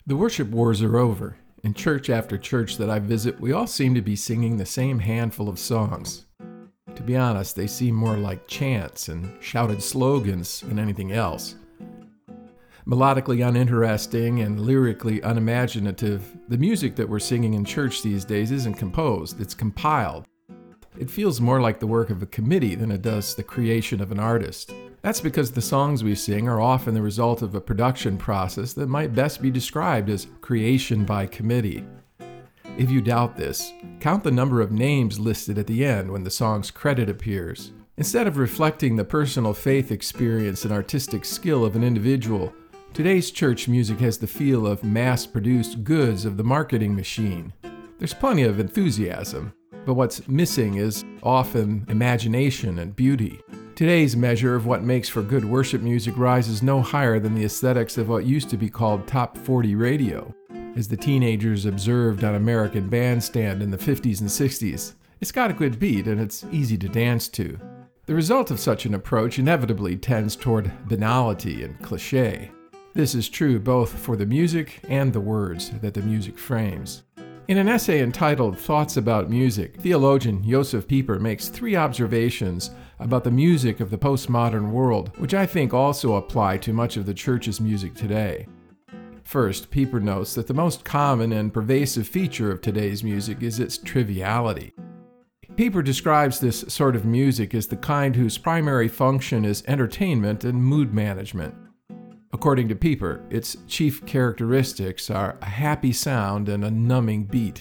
The worship wars are over. In church after church that I visit, we all seem to be singing the same handful of songs. To be honest, they seem more like chants and shouted slogans than anything else. Melodically uninteresting and lyrically unimaginative, the music that we're singing in church these days isn't composed, it's compiled. It feels more like the work of a committee than it does the creation of an artist. That's because the songs we sing are often the result of a production process that might best be described as creation by committee. If you doubt this, count the number of names listed at the end when the song's credit appears. Instead of reflecting the personal faith experience and artistic skill of an individual, today's church music has the feel of mass-produced goods of the marketing machine. There's plenty of enthusiasm, but what's missing is often imagination and beauty. Today's measure of what makes for good worship music rises no higher than the aesthetics of what used to be called Top 40 radio. As the teenagers observed on American Bandstand in the 50s and 60s, it's got a good beat and it's easy to dance to. The result of such an approach inevitably tends toward banality and cliché. This is true both for the music and the words that the music frames. In an essay entitled Thoughts About Music, theologian Josef Pieper makes three observations about the music of the postmodern world, which I think also apply to much of the church's music today. First, Pieper notes that the most common and pervasive feature of today's music is its triviality. Pieper describes this sort of music as the kind whose primary function is entertainment and mood management. According to Pieper, its chief characteristics are a happy sound and a numbing beat.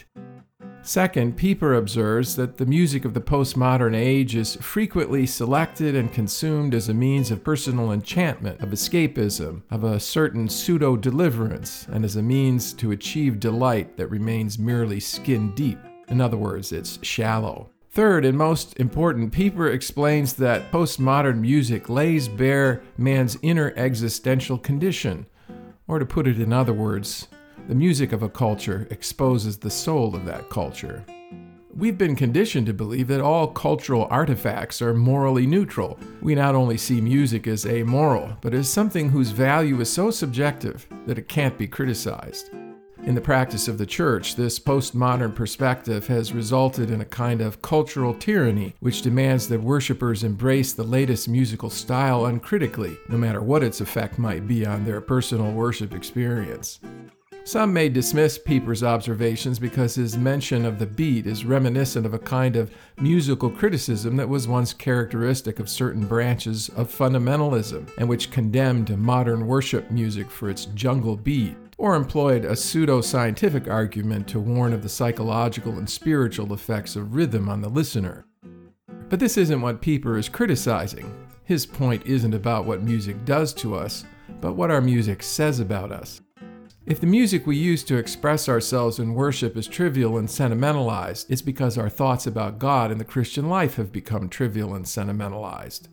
Second, Pieper observes that the music of the postmodern age is frequently selected and consumed as a means of personal enchantment, of escapism, of a certain pseudo-deliverance, and as a means to achieve delight that remains merely skin-deep. In other words, it's shallow. Third, and most important, Pieper explains that postmodern music lays bare man's inner existential condition. Or to put it in other words, the music of a culture exposes the soul of that culture. We've been conditioned to believe that all cultural artifacts are morally neutral. We not only see music as amoral, but as something whose value is so subjective that it can't be criticized. In the practice of the church, this postmodern perspective has resulted in a kind of cultural tyranny which demands that worshipers embrace the latest musical style uncritically, no matter what its effect might be on their personal worship experience. Some may dismiss Pieper's observations because his mention of the beat is reminiscent of a kind of musical criticism that was once characteristic of certain branches of fundamentalism and which condemned modern worship music for its jungle beat, or employed a pseudo-scientific argument to warn of the psychological and spiritual effects of rhythm on the listener. But this isn't what Pieper is criticizing. His point isn't about what music does to us, but what our music says about us. If the music we use to express ourselves in worship is trivial and sentimentalized, it's because our thoughts about God and the Christian life have become trivial and sentimentalized.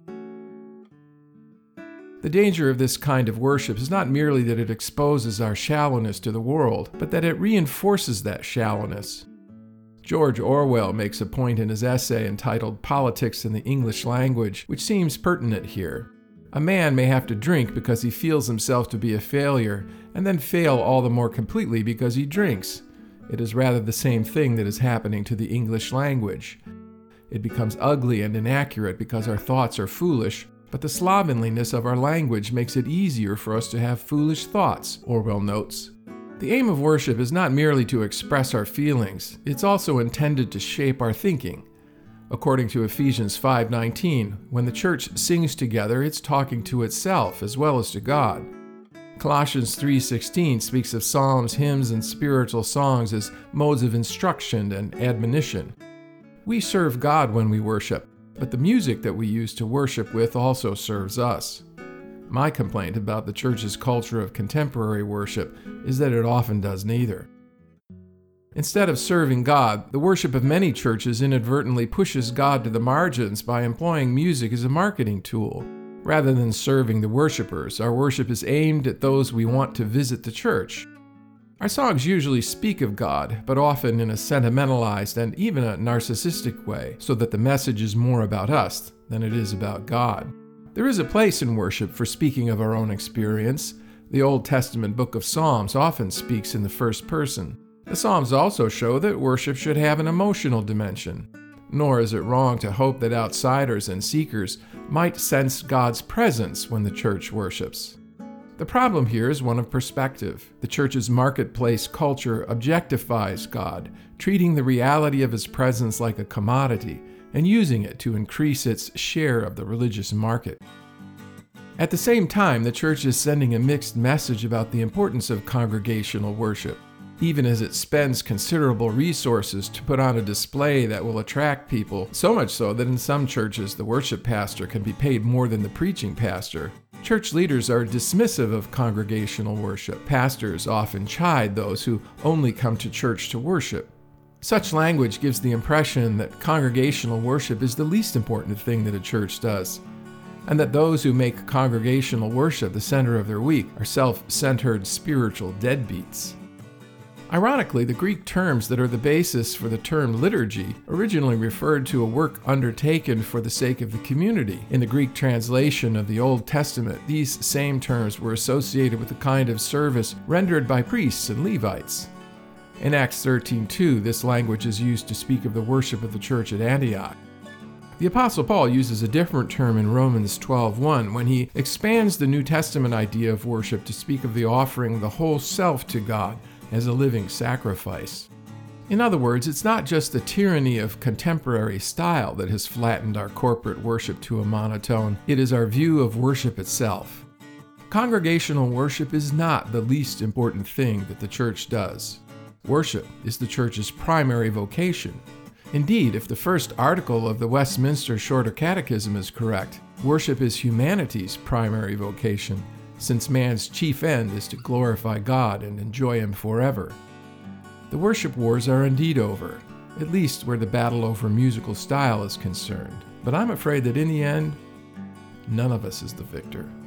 The danger of this kind of worship is not merely that it exposes our shallowness to the world, but that it reinforces that shallowness. George Orwell makes a point in his essay entitled Politics in the English Language, which seems pertinent here. A man may have to drink because he feels himself to be a failure, and then fail all the more completely because he drinks. It is rather the same thing that is happening to the English language. It becomes ugly and inaccurate because our thoughts are foolish, but the slovenliness of our language makes it easier for us to have foolish thoughts, Orwell notes. The aim of worship is not merely to express our feelings, it's also intended to shape our thinking. According to Ephesians 5:19, when the church sings together, it's talking to itself as well as to God. Colossians 3:16 speaks of psalms, hymns, and spiritual songs as modes of instruction and admonition. We serve God when we worship, but the music that we use to worship with also serves us. My complaint about the church's culture of contemporary worship is that it often does neither. Instead of serving God, the worship of many churches inadvertently pushes God to the margins by employing music as a marketing tool. Rather than serving the worshipers, our worship is aimed at those we want to visit the church. Our songs usually speak of God, but often in a sentimentalized and even a narcissistic way, so that the message is more about us than it is about God. There is a place in worship for speaking of our own experience. The Old Testament book of Psalms often speaks in the first person. The Psalms also show that worship should have an emotional dimension. Nor is it wrong to hope that outsiders and seekers might sense God's presence when the church worships. The problem here is one of perspective. The church's marketplace culture objectifies God, treating the reality of His presence like a commodity and using it to increase its share of the religious market. At the same time, the church is sending a mixed message about the importance of congregational worship, even as it spends considerable resources to put on a display that will attract people, so much so that in some churches the worship pastor can be paid more than the preaching pastor. Church leaders are dismissive of congregational worship. Pastors often chide those who only come to church to worship. Such language gives the impression that congregational worship is the least important thing that a church does, and that those who make congregational worship the center of their week are self-centered spiritual deadbeats. Ironically, the Greek terms that are the basis for the term liturgy originally referred to a work undertaken for the sake of the community. In the Greek translation of the Old Testament, these same terms were associated with the kind of service rendered by priests and Levites. In Acts 13:2, this language is used to speak of the worship of the church at Antioch. The Apostle Paul uses a different term in Romans 12:1 when he expands the New Testament idea of worship to speak of the offering the whole self to God as a living sacrifice. In other words, it's not just the tyranny of contemporary style that has flattened our corporate worship to a monotone, it is our view of worship itself. Congregational worship is not the least important thing that the church does. Worship is the church's primary vocation. Indeed, if the first article of the Westminster Shorter Catechism is correct, worship is humanity's primary vocation, since man's chief end is to glorify God and enjoy Him forever. The worship wars are indeed over, at least where the battle over musical style is concerned, but I'm afraid that in the end, none of us is the victor.